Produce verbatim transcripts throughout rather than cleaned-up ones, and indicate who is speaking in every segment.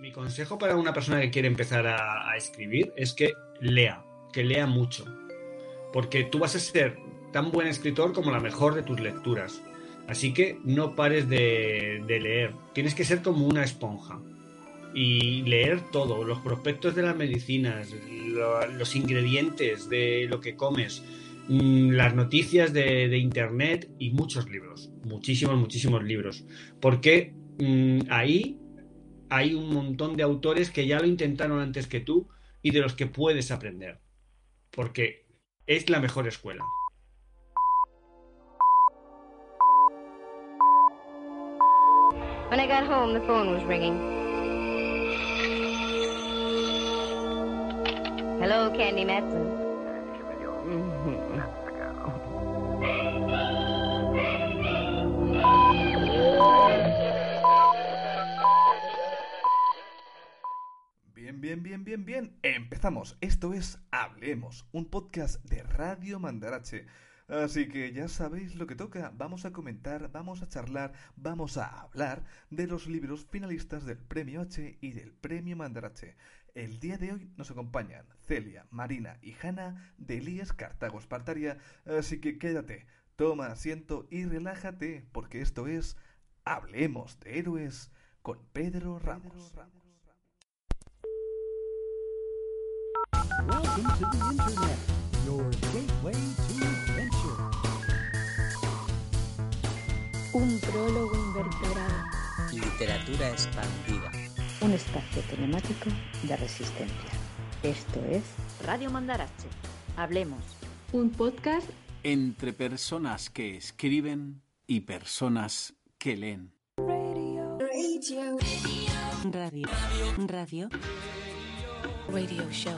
Speaker 1: Mi consejo para una persona que quiere empezar a, a escribir es que lea, que lea mucho, porque tú vas a ser tan buen escritor como la mejor de tus lecturas. Así que no pares de, de leer, tienes que ser como una esponja y leer todo, los prospectos de las medicinas, lo- los ingredientes de lo que comes, mm, las noticias de, de internet y muchos libros, muchísimos, muchísimos libros, porque mm, ahí hay un montón de autores que ya lo intentaron antes que tú y de los que puedes aprender, porque es la mejor escuela.
Speaker 2: When I got home, the phone was ringing. Hello, Candy Matson.
Speaker 3: Bien, bien, bien, bien, bien. Empezamos. Esto es Hablemos, un podcast de Radio Mandarache. Así que ya sabéis lo que toca. Vamos a comentar, vamos a charlar, vamos a hablar de los libros finalistas del Premio H y del Premio Mandarache. El día de hoy nos acompañan Celia, Marina y Hanna de Elías Cartago Espartaria. Así que quédate, toma asiento y relájate, porque esto es Hablemos de Héroes con Pedro Ramos.
Speaker 4: Welcome to the Internet, your gateway to adventure.
Speaker 5: Un prólogo invertebrado.
Speaker 6: Literatura expandida.
Speaker 5: Un espacio telemático de resistencia. Esto es Radio Mandarache. Hablemos.
Speaker 7: Un podcast
Speaker 8: entre personas que escriben y personas que leen.
Speaker 9: Radio. Radio.
Speaker 10: Radio. Radio.
Speaker 9: Radio show.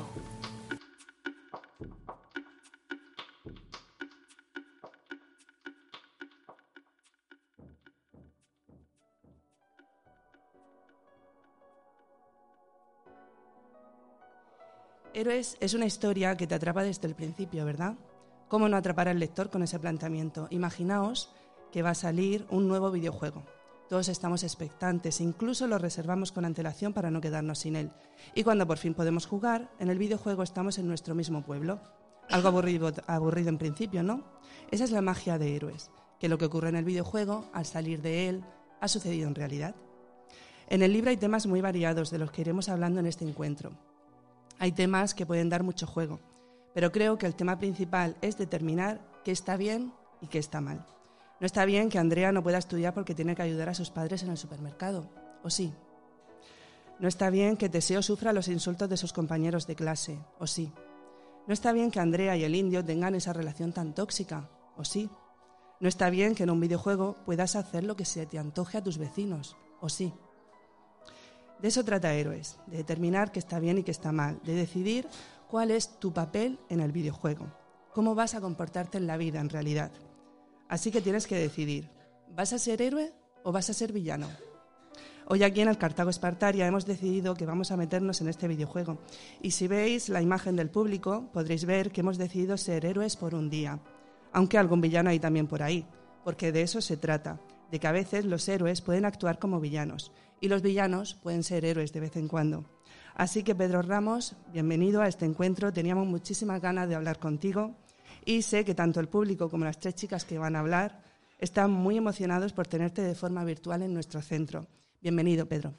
Speaker 11: Héroes es una historia que te atrapa desde el principio, ¿verdad? ¿Cómo no atrapar al lector con ese planteamiento? Imaginaos que va a salir un nuevo videojuego. Todos estamos expectantes, incluso lo reservamos con antelación para no quedarnos sin él. Y cuando por fin podemos jugar, en el videojuego estamos en nuestro mismo pueblo. Algo aburrido, aburrido en principio, ¿no? Esa es la magia de Héroes, que lo que ocurre en el videojuego, al salir de él, ha sucedido en realidad. En el libro hay temas muy variados de los que iremos hablando en este encuentro. Hay temas que pueden dar mucho juego, pero creo que el tema principal es determinar qué está bien y qué está mal. No está bien que Andrea no pueda estudiar porque tiene que ayudar a sus padres en el supermercado, ¿o sí? No está bien que Teseo sufra los insultos de sus compañeros de clase, ¿o sí? No está bien que Andrea y el indio tengan esa relación tan tóxica, ¿o sí? No está bien que en un videojuego puedas hacer lo que se te antoje a tus vecinos, ¿o sí? De eso trata Héroes, de determinar qué está bien y qué está mal, de decidir cuál es tu papel en el videojuego, cómo vas a comportarte en la vida en realidad. Así que tienes que decidir, ¿vas a ser héroe o vas a ser villano? Hoy aquí en el Cartago Espartaria hemos decidido que vamos a meternos en este videojuego. Y si veis la imagen del público, podréis ver que hemos decidido ser héroes por un día. Aunque algún villano hay también por ahí, porque de eso se trata, de que a veces los héroes pueden actuar como villanos y los villanos pueden ser héroes de vez en cuando. Así que Pedro Ramos, bienvenido a este encuentro. Teníamos muchísimas ganas de hablar contigo y sé que tanto el público como las tres chicas que van a hablar están muy emocionados por tenerte de forma virtual en nuestro centro. Bienvenido, Pedro.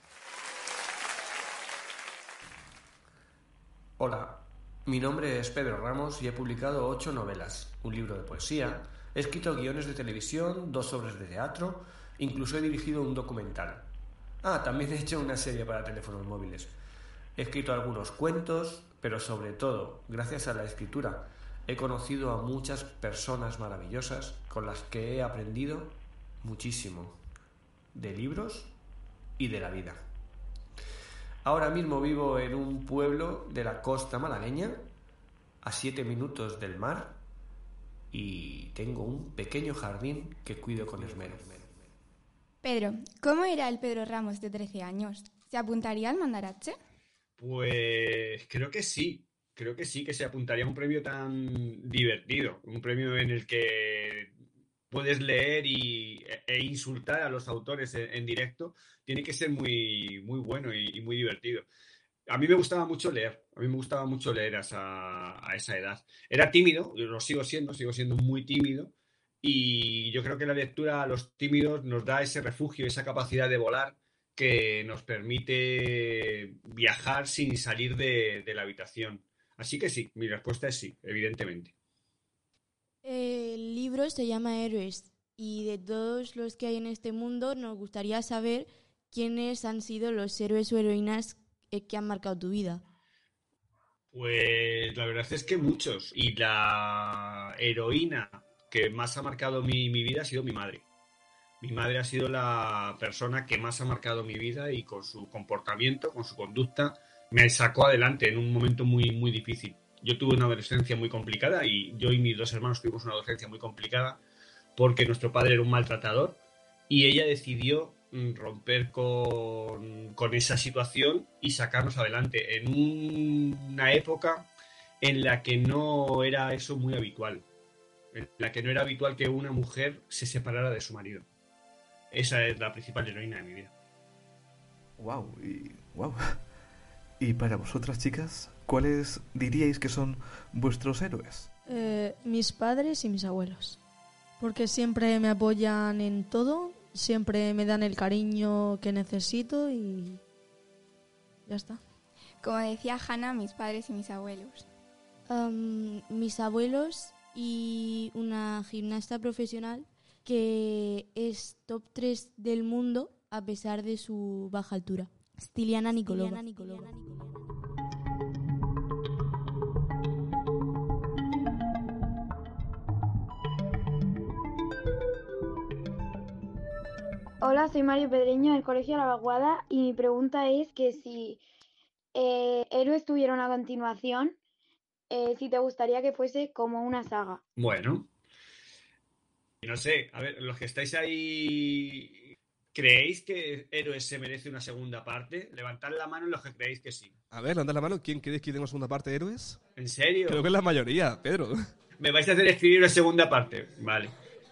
Speaker 12: Hola, mi nombre es Pedro Ramos y he publicado ocho novelas, un libro de poesía, he escrito guiones de televisión, dos obras de teatro, incluso he dirigido un documental. Ah, también he hecho una serie para teléfonos móviles. He escrito algunos cuentos, pero sobre todo, gracias a la escritura, he conocido a muchas personas maravillosas con las que he aprendido muchísimo, de libros y de la vida. Ahora mismo vivo en un pueblo de la costa malagueña, a siete minutos del mar, y tengo un pequeño jardín que cuido con esmero.
Speaker 13: Pedro, ¿cómo era el Pedro Ramos de trece años? ¿Se apuntaría al Mandarache?
Speaker 1: Pues creo que sí, creo que sí que se apuntaría a un premio tan divertido, un premio en el que puedes leer y, e insultar a los autores en, en directo, tiene que ser muy, muy bueno y, y muy divertido. A mí me gustaba mucho leer, a mí me gustaba mucho leer a esa, a esa edad. Era tímido, lo sigo siendo, sigo siendo muy tímido, y yo creo que la lectura a los tímidos nos da ese refugio, esa capacidad de volar que nos permite viajar sin salir de, de la habitación. Así que sí, mi respuesta es sí, evidentemente.
Speaker 7: El libro se llama Héroes y de todos los que hay en este mundo nos gustaría saber quiénes han sido los héroes o heroínas que han marcado tu vida.
Speaker 1: Pues la verdad es que muchos. Y la heroína que más ha marcado mi, mi vida ha sido mi madre. Mi madre ha sido la persona que más ha marcado mi vida y con su comportamiento, con su conducta, me sacó adelante en un momento muy, muy difícil. Yo tuve una adolescencia muy complicada y yo y mis dos hermanos tuvimos una adolescencia muy complicada porque nuestro padre era un maltratador y ella decidió romper con, con esa situación y sacarnos adelante en un, una época en la que no era eso muy habitual, en la que no era habitual que una mujer se separara de su marido. Esa es la principal heroína de mi vida.
Speaker 3: Wow, y wow. Y para vosotras, chicas, ¿cuáles diríais que son vuestros héroes?
Speaker 14: Eh, mis padres y mis abuelos, porque siempre me apoyan en todo. Siempre me dan el cariño que necesito y ya está.
Speaker 13: Como decía Hannah, mis padres y mis abuelos.
Speaker 7: Um, mis abuelos y una gimnasta profesional que es top tres del mundo a pesar de su baja altura. Stiliana Nikolova.
Speaker 15: Hola, soy Mario Pedreño del Colegio La Vaguada y mi pregunta es que si eh, Héroes tuviera una continuación, eh, si te gustaría que fuese como una saga.
Speaker 1: Bueno, no sé, a ver, los que estáis ahí, ¿creéis que Héroes se merece una segunda parte? Levantad la mano los que creéis que sí.
Speaker 3: A ver, levantad la mano, ¿quién creéis que tiene una segunda parte de Héroes?
Speaker 1: ¿En serio?
Speaker 3: Creo que es la mayoría, Pedro.
Speaker 1: ¿Me vais a hacer escribir una segunda parte? Vale.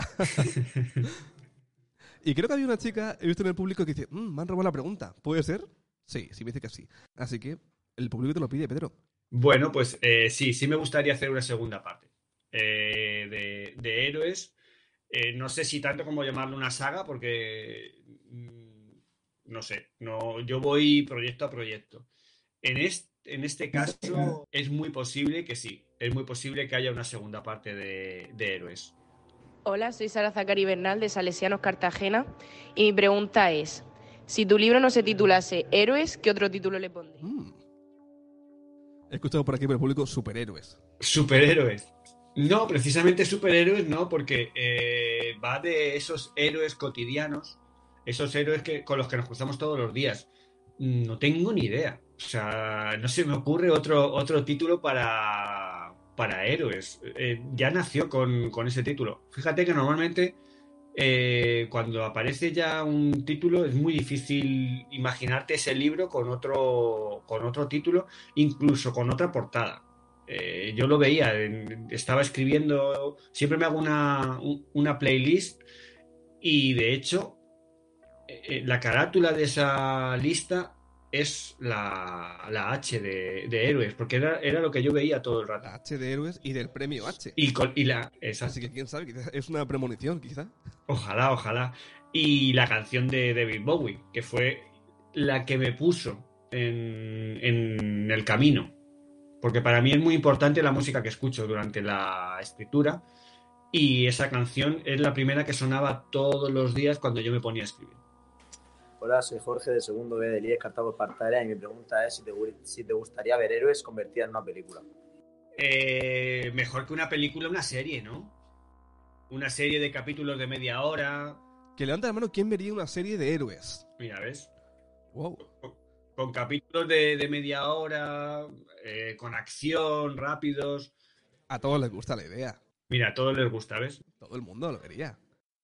Speaker 3: Y creo que había una chica, he visto en el público que dice, mmm, me han robado la pregunta. ¿Puede ser? Sí, sí me dice que sí. Así que el público te lo pide, Pedro.
Speaker 1: Bueno, pues eh, sí, sí me gustaría hacer una segunda parte eh, de, de Héroes. Eh, no sé si tanto como llamarlo una saga, porque mm, no sé, no, yo voy proyecto a proyecto. En este, en este caso es muy posible que sí, es muy posible que haya una segunda parte de, de Héroes.
Speaker 16: Hola, soy Sara Zacari Bernal de Salesianos Cartagena y mi pregunta es, si tu libro no se titulase Héroes, ¿qué otro título le pondrías?
Speaker 3: Mm. He escuchado por aquí por el público superhéroes.
Speaker 1: Superhéroes. No, precisamente superhéroes no, porque eh, va de esos héroes cotidianos, esos héroes que, con los que nos cruzamos todos los días. No tengo ni idea. O sea, no se me ocurre otro, otro título para... para héroes. Eh, ya nació con, con ese título. Fíjate que normalmente eh, cuando aparece ya un título es muy difícil imaginarte ese libro con otro, con otro título, incluso con otra portada. Eh, yo lo veía, en, estaba escribiendo, siempre me hago una, una playlist y de hecho eh, la carátula de esa lista es la, la H de, de Héroes, porque era, era lo que yo veía todo el rato.
Speaker 3: La H de Héroes y del premio H.
Speaker 1: Y, con, y la, exacto.
Speaker 3: Así que quién sabe, quizás es una premonición, quizá.
Speaker 1: Ojalá, ojalá. Y la canción de David Bowie, que fue la que me puso en, en el camino. Porque para mí es muy importante la música que escucho durante la escritura. Y esa canción es la primera que sonaba todos los días cuando yo me ponía a escribir.
Speaker 17: Hola, soy Jorge de segundo B del I E S Cartago Espartaria y mi pregunta es si te, si te gustaría ver Héroes convertida en una película.
Speaker 1: Eh, mejor que una película, una serie, ¿no? Una serie de capítulos de media hora.
Speaker 3: Que levanta la mano, ¿quién vería una serie de Héroes?
Speaker 1: Mira, ¿ves?
Speaker 3: Wow.
Speaker 1: Con, con capítulos de, de media hora, eh, con acción, rápidos.
Speaker 3: A todos les gusta la idea.
Speaker 1: Mira, a todos les gusta, ¿ves?
Speaker 3: Todo el mundo lo vería.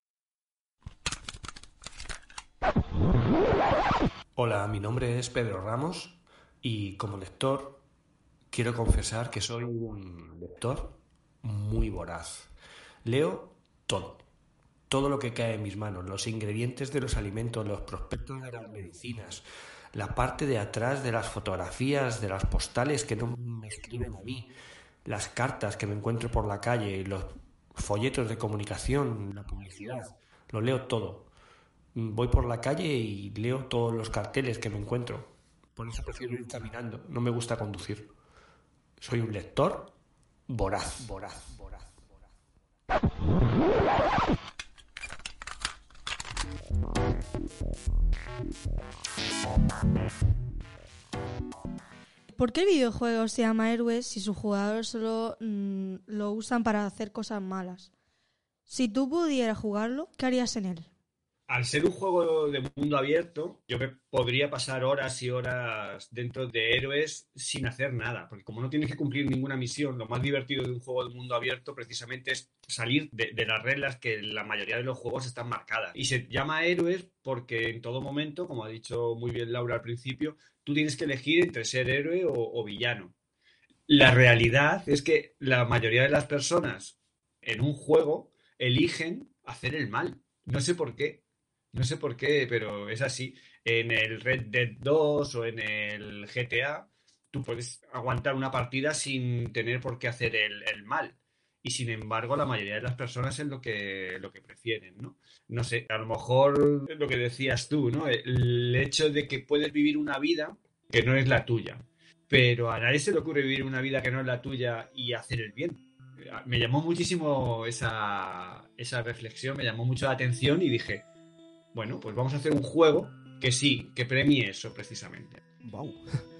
Speaker 12: Hola, mi nombre es Pedro Ramos y como lector quiero confesar que soy un lector muy voraz. Leo todo, todo lo que cae en mis manos, los ingredientes de los alimentos, los prospectos de las medicinas, la parte de atrás de las fotografías, de las postales que no me escriben a mí, las cartas que me encuentro por la calle, los folletos de comunicación, la publicidad, lo leo todo. Voy por la calle y leo todos los carteles que me encuentro. Por eso prefiero ir caminando, no me gusta conducir. Soy un lector voraz, voraz, voraz, voraz.
Speaker 14: ¿Por qué el videojuego se llama Héroes si sus jugadores solo mmm, lo usan para hacer cosas malas? Si tú pudieras jugarlo, ¿qué harías en él?
Speaker 1: Al ser un juego de mundo abierto, yo me podría pasar horas y horas dentro de Héroes sin hacer nada, porque como no tienes que cumplir ninguna misión, lo más divertido de un juego de mundo abierto precisamente es salir de, de las reglas que la mayoría de los juegos están marcadas. Y se llama Héroes porque en todo momento, como ha dicho muy bien Laura al principio, tú tienes que elegir entre ser héroe o, o villano. La realidad es que la mayoría de las personas en un juego eligen hacer el mal. No sé por qué. No sé por qué, pero es así. En el Red Dead dos o en el G T A, tú puedes aguantar una partida sin tener por qué hacer el, el mal. Y sin embargo, la mayoría de las personas es lo que, lo que prefieren, ¿no? No sé, a lo mejor lo que decías tú, ¿no? El hecho de que puedes vivir una vida que no es la tuya. Pero a nadie se le ocurre vivir una vida que no es la tuya y hacer el bien. Me llamó muchísimo esa, esa reflexión, me llamó mucho la atención y dije... Bueno, pues vamos a hacer un juego que sí, que premie eso precisamente.
Speaker 3: Wow.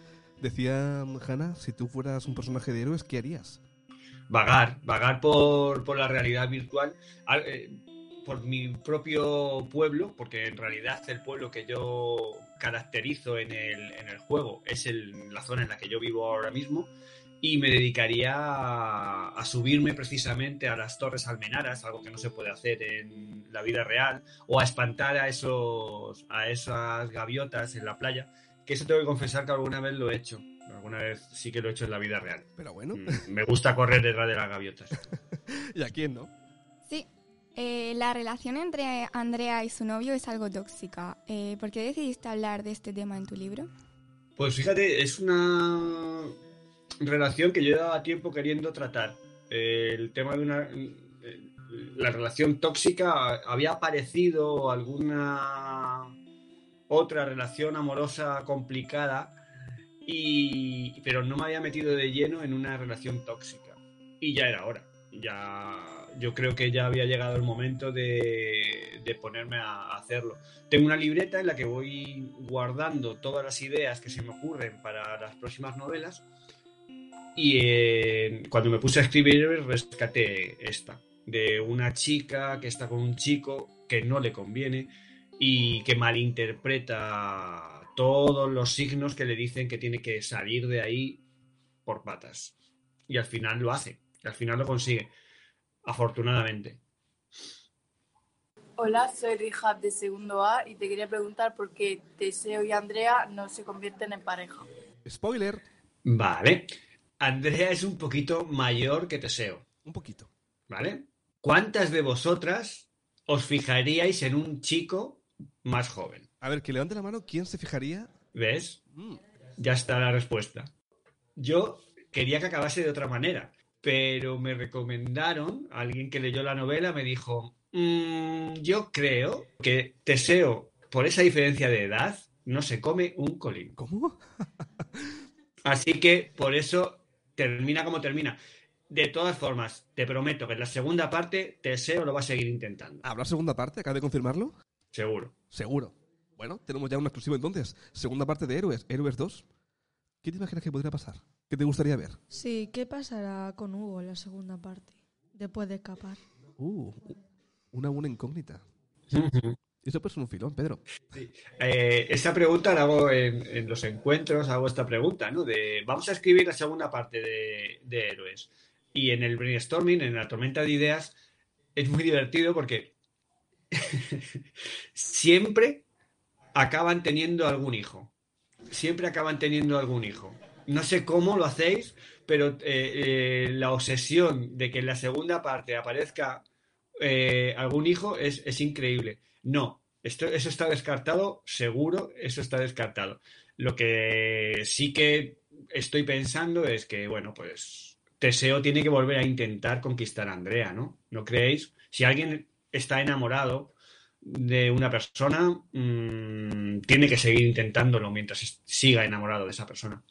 Speaker 3: Decía Hanna, si tú fueras un personaje de Héroes, ¿qué harías?
Speaker 1: Vagar, vagar por, por la realidad virtual, eh, por mi propio pueblo, porque en realidad el pueblo que yo caracterizo en el, en el juego es el, la zona en la que yo vivo ahora mismo. Y me dedicaría a, a subirme precisamente a las Torres Almenaras, algo que no se puede hacer en la vida real, o a espantar a esos a esas gaviotas en la playa, que eso tengo que confesar que alguna vez lo he hecho. Alguna vez sí que lo he hecho en la vida real.
Speaker 3: Pero bueno.
Speaker 1: Me gusta correr detrás de las gaviotas.
Speaker 3: ¿Y a quién no?
Speaker 13: Sí. Eh, la relación entre Andrea y su novio es algo tóxica. Eh, ¿Por qué decidiste hablar de este tema en tu libro?
Speaker 1: Pues fíjate, es una... relación que yo llevaba tiempo queriendo tratar. Eh, el tema de una... Eh, la relación tóxica, había aparecido alguna otra relación amorosa complicada, y, pero no me había metido de lleno en una relación tóxica. Y ya era hora. Ya, yo creo que ya había llegado el momento de, de ponerme a hacerlo. Tengo una libreta en la que voy guardando todas las ideas que se me ocurren para las próximas novelas. Y eh, cuando me puse a escribir rescaté esta, de una chica que está con un chico que no le conviene y que malinterpreta todos los signos que le dicen que tiene que salir de ahí por patas. Y al final lo hace, y al final lo consigue, afortunadamente.
Speaker 18: Hola, soy Rihab de segundo A y te quería preguntar por qué Teseo y Andrea no se convierten en pareja.
Speaker 3: Spoiler.
Speaker 1: Vale. Andrea es un poquito mayor que Teseo.
Speaker 3: Un poquito.
Speaker 1: ¿Vale? ¿Cuántas de vosotras os fijaríais en un chico más joven?
Speaker 3: A ver, que levante la mano, ¿quién se fijaría?
Speaker 1: ¿Ves?
Speaker 3: Mm.
Speaker 1: Ya está la respuesta. Yo quería que acabase de otra manera, pero me recomendaron, alguien que leyó la novela me dijo, mmm, yo creo que Teseo, por esa diferencia de edad, no se come un colín.
Speaker 3: ¿Cómo?
Speaker 1: Así que por eso termina como termina. De todas formas, te prometo que en la segunda parte Teseo lo va a seguir intentando.
Speaker 3: ¿Habrá segunda parte? ¿Acabas de confirmarlo?
Speaker 1: Seguro.
Speaker 3: Seguro. Bueno, tenemos ya un exclusivo entonces. Segunda parte de Héroes, Héroes dos. ¿Qué te imaginas que podría pasar? ¿Qué te gustaría ver?
Speaker 14: Sí, ¿qué pasará con Hugo en la segunda parte? Después de escapar.
Speaker 3: Uh, una buena incógnita.
Speaker 1: Uh-huh.
Speaker 3: Eso puede ser un filón, Pedro.
Speaker 1: Sí. Eh, esta pregunta la hago en, en los encuentros, hago esta pregunta, ¿no? De, vamos a escribir la segunda parte de, de Héroes. Y en el brainstorming, en la tormenta de ideas, es muy divertido porque siempre acaban teniendo algún hijo. Siempre acaban teniendo algún hijo. No sé cómo lo hacéis, pero eh, eh, la obsesión de que en la segunda parte aparezca eh, algún hijo, es, es increíble. No, esto, eso está descartado, seguro, eso está descartado. Lo que sí que estoy pensando es que, bueno, pues Teseo tiene que volver a intentar conquistar a Andrea, ¿no? ¿No creéis? Si alguien está enamorado de una persona, mmm, tiene que seguir intentándolo mientras siga enamorado de esa persona.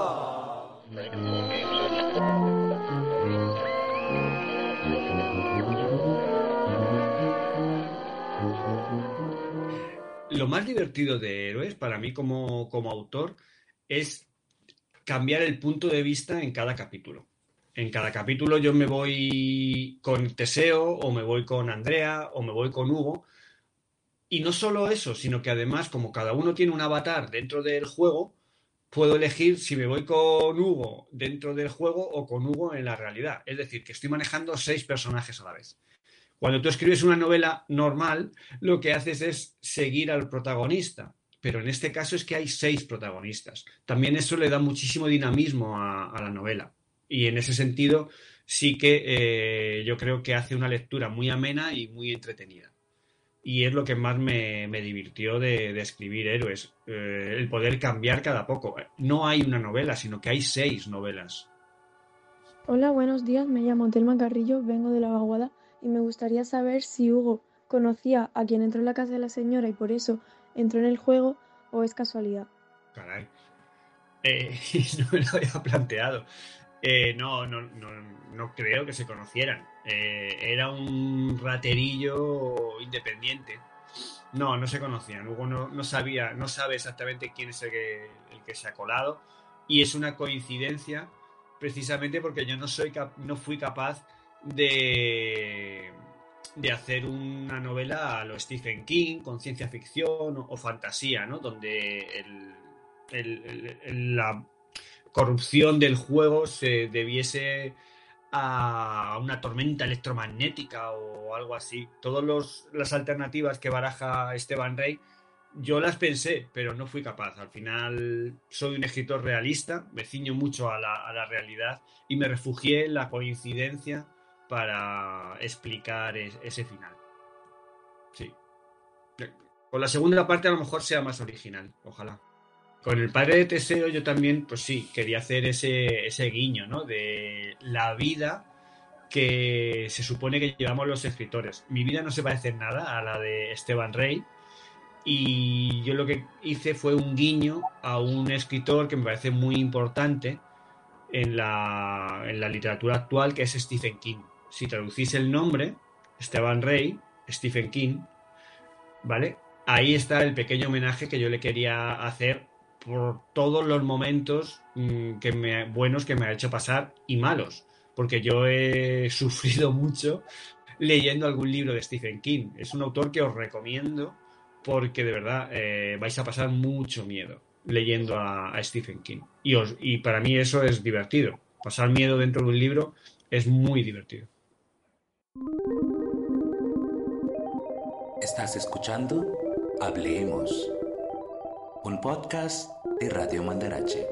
Speaker 1: Lo más divertido de Héroes, para mí como, como autor, es cambiar el punto de vista en cada capítulo. En cada capítulo yo me voy con Teseo, o me voy con Andrea, o me voy con Hugo. Y no solo eso, sino que además, como cada uno tiene un avatar dentro del juego, puedo elegir si me voy con Hugo dentro del juego o con Hugo en la realidad. Es decir, que estoy manejando seis personajes a la vez. Cuando tú escribes una novela normal, lo que haces es seguir al protagonista. Pero en este caso es que hay seis protagonistas. También eso le da muchísimo dinamismo a, a la novela. Y en ese sentido sí que eh, yo creo que hace una lectura muy amena y muy entretenida. Y es lo que más me, me divirtió de, de escribir Héroes, eh, el poder cambiar cada poco. No hay una novela, sino que hay seis novelas.
Speaker 19: Hola, buenos días, me llamo Telma Carrillo, vengo de La Vaguada y me gustaría saber si Hugo conocía a quien entró en la casa de la señora y por eso entró en el juego, o es casualidad.
Speaker 1: Caray, eh, no me lo había planteado. Eh, no, no, no, no creo que se conocieran. Eh, era un raterillo independiente. No, no se conocían. Hugo no, no sabía, no sabe exactamente quién es el que, el que se ha colado. Y es una coincidencia, precisamente porque yo no soy cap- no fui capaz de, de hacer una novela a lo Stephen King, con ciencia ficción o, o fantasía, ¿no? Donde el, el, el, el, la corrupción del juego se debiese a una tormenta electromagnética o algo así. Todas las alternativas que baraja Esteban Rey, yo las pensé, pero no fui capaz. Al final soy un escritor realista, me ciño mucho a la, a la realidad y me refugié en la coincidencia para explicar es, ese final. Sí. Con la segunda parte a lo mejor sea más original, ojalá. Con el padre de Teseo yo también, pues sí, quería hacer ese, ese guiño, ¿no? De la vida que se supone que llevamos los escritores. Mi vida no se parece en nada a la de Esteban Rey y yo lo que hice fue un guiño a un escritor que me parece muy importante en la, en la literatura actual, que es Stephen King. Si traducís el nombre, Esteban Rey, Stephen King, ¿vale? Ahí está el pequeño homenaje que yo le quería hacer por todos los momentos mmm, que me, buenos que me ha hecho pasar y malos, porque yo he sufrido mucho leyendo algún libro de Stephen King. Es un autor que os recomiendo porque de verdad eh, vais a pasar mucho miedo leyendo a, a Stephen King y, os, y para mí eso es divertido. Pasar miedo dentro de un libro es muy divertido.
Speaker 20: ¿Estás escuchando? Hablemos. Un podcast de Radio Mandarache.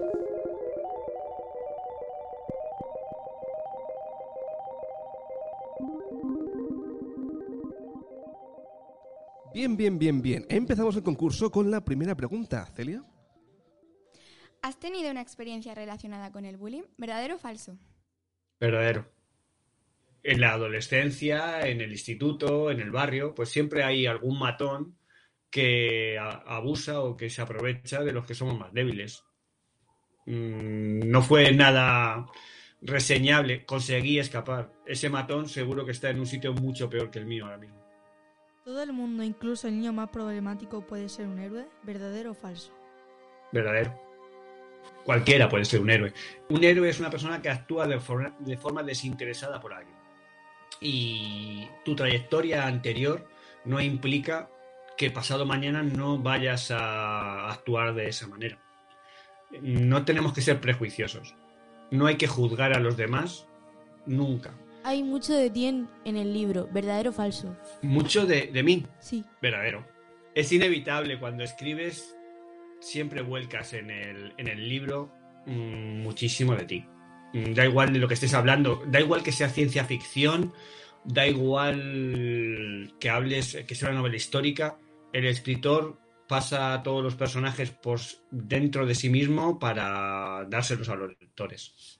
Speaker 3: Bien, bien, bien, bien. Empezamos el concurso con la primera pregunta. Celia.
Speaker 13: ¿Has tenido una experiencia relacionada con el bullying? ¿Verdadero o falso?
Speaker 1: Verdadero. En la adolescencia, en el instituto, en el barrio, pues siempre hay algún matón que abusa o que se aprovecha de los que somos más débiles. No fue nada reseñable, conseguí escapar. Ese matón seguro que está en un sitio mucho peor que el mío ahora mismo.
Speaker 14: ¿Todo el mundo, incluso el niño más problemático, puede ser un héroe? ¿Verdadero o falso?
Speaker 1: Verdadero. Cualquiera puede ser un héroe. Un héroe es una persona que actúa de forma, de forma desinteresada por alguien. Y tu trayectoria anterior no implica que pasado mañana no vayas a actuar de esa manera. No tenemos que ser prejuiciosos. No hay que juzgar a los demás nunca.
Speaker 7: Hay mucho de ti en, en el libro, ¿verdadero o falso?
Speaker 1: ¿Mucho de, de mí?
Speaker 7: Sí.
Speaker 1: Verdadero. Es inevitable, cuando escribes siempre vuelcas en el, en el libro mmm, muchísimo de ti. Da igual de lo que estés hablando, da igual que sea ciencia ficción da igual que hables, que sea una novela histórica, el escritor pasa a todos los personajes por dentro de sí mismo para dárselos a los lectores.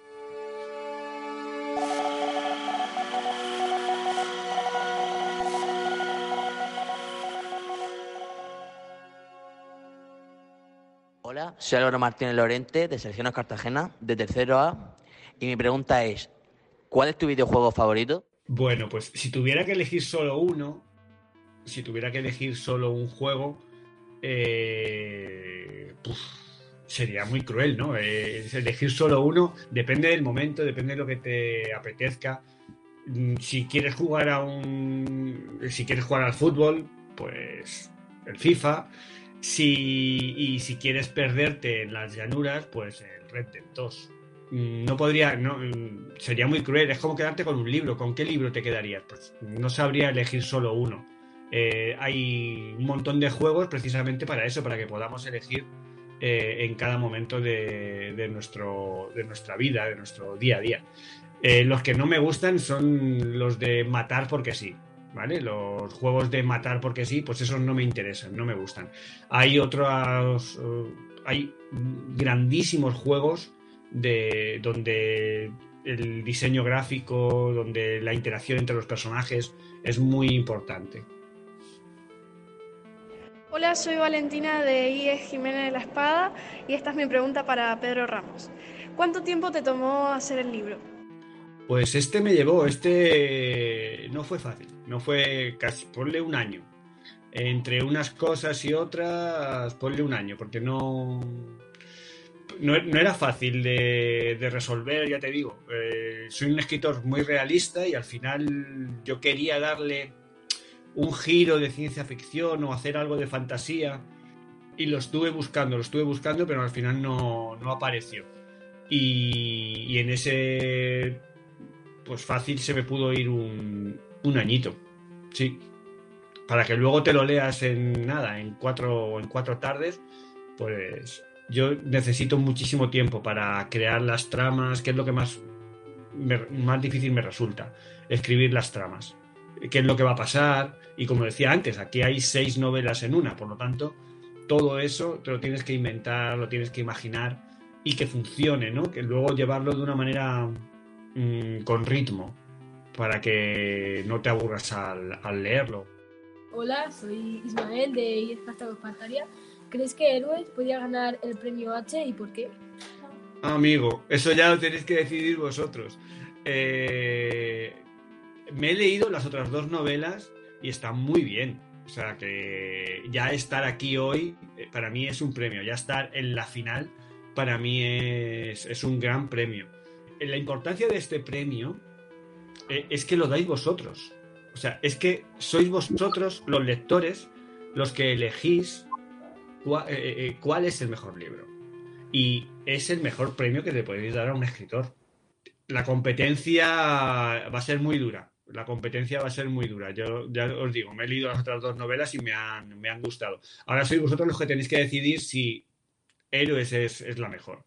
Speaker 21: Hola, soy Álvaro Martínez Lorente, de Selecciones Cartagena, de tercero A, y mi pregunta es, ¿cuál es tu videojuego favorito?
Speaker 1: Bueno, pues si tuviera que elegir solo uno, si tuviera que elegir solo un juego, eh, puf, sería muy cruel, ¿no? Eh, elegir solo uno depende del momento, depende de lo que te apetezca. Si quieres jugar a un, si quieres jugar al fútbol, pues el FIFA. Si, y si quieres perderte en las llanuras, pues el Red Dead dos. No podría, no, sería muy cruel. Es como quedarte con un libro. ¿Con qué libro te quedarías? Pues no sabría elegir solo uno. Eh, hay un montón de juegos precisamente para eso, para que podamos elegir eh, en cada momento de, de, nuestro, de nuestra vida, de nuestro día a día. Eh, los que no me gustan son los de matar porque sí. ¿Vale? Los juegos de matar porque sí, pues esos no me interesan, no me gustan. Hay otros, uh, hay grandísimos juegos de donde el diseño gráfico, donde la interacción entre los personajes es muy importante.
Speaker 22: Hola, soy Valentina de I E Jiménez de la Espada y esta es mi pregunta para Pedro Ramos. ¿Cuánto tiempo te tomó hacer el libro?
Speaker 1: Pues este me llevó, este no fue fácil, no fue casi, ponle un año. Entre unas cosas y otras, ponle un año, porque no, no, no era fácil de, de resolver, ya te digo. Eh, soy un escritor muy realista y al final yo quería darle un giro de ciencia ficción o hacer algo de fantasía y lo estuve buscando, lo estuve buscando, pero al final no, no apareció. Y, y en ese... pues fácil se me pudo ir un, un añito, sí, para que luego te lo leas en nada, en cuatro, en cuatro tardes, pues yo necesito muchísimo tiempo para crear las tramas, que es lo que más, me, más difícil me resulta, escribir las tramas, qué es lo que va a pasar, y como decía antes, aquí hay seis novelas en una, por lo tanto, todo eso te lo tienes que inventar, lo tienes que imaginar, y que funcione, ¿no? Que luego llevarlo de una manera... con ritmo para que no te aburras al, al leerlo.
Speaker 23: Hola, soy Ismael de I E Cartago Espartaria. ¿Crees que Héroes podría ganar el premio H y por qué?
Speaker 1: Amigo, eso ya lo tenéis que decidir vosotros. Eh, me he leído las otras dos novelas y están muy bien. O sea que ya estar aquí hoy para mí es un premio. Ya estar en la final para mí es, es un gran premio. La importancia de este premio eh, es que lo dais vosotros. O sea, es que sois vosotros, los lectores, los que elegís cuál, eh, cuál es el mejor libro. Y es el mejor premio que le podéis dar a un escritor. La competencia va a ser muy dura. La competencia va a ser muy dura. Yo ya os digo, me he leído las otras dos novelas y me han, me han gustado. Ahora sois vosotros los que tenéis que decidir si Héroes es, es la mejor.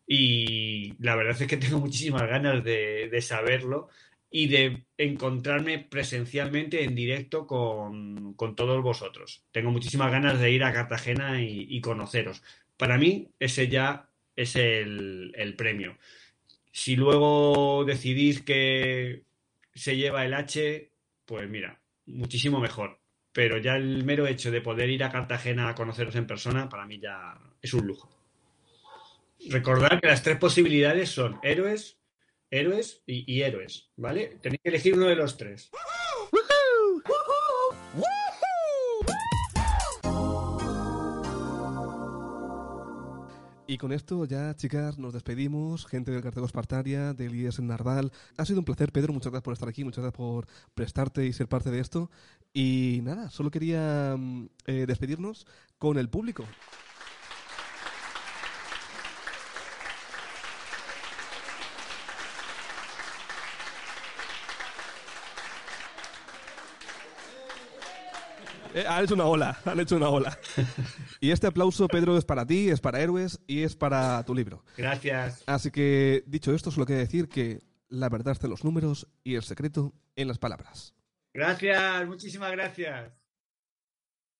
Speaker 1: Y la verdad es que tengo muchísimas ganas de, de saberlo y de encontrarme presencialmente en directo con, con todos vosotros. Tengo muchísimas ganas de ir a Cartagena y, y conoceros. Para mí ese ya es el, el premio. Si luego decidís que se lleva el H, pues mira, muchísimo mejor. Pero ya el mero hecho de poder ir a Cartagena a conoceros en persona, para mí ya es un lujo. Recordad que las tres posibilidades son héroes, héroes y, y héroes, ¿vale? Tenéis que elegir uno de los tres.
Speaker 3: Y con esto ya, chicas, nos despedimos. Gente del Cartago Espartaria, del I E S en Narval. Ha sido un placer, Pedro. Muchas gracias por estar aquí. Muchas gracias por prestarte y ser parte de esto. Y nada, solo quería eh, despedirnos con el público. Eh, han hecho una ola, han hecho una ola. Y este aplauso, Pedro, es para ti, es para Héroes y es para tu libro.
Speaker 1: Gracias.
Speaker 3: Así que, dicho esto, solo quiero decir que la verdad de los números y el secreto en las palabras.
Speaker 1: Gracias, muchísimas gracias.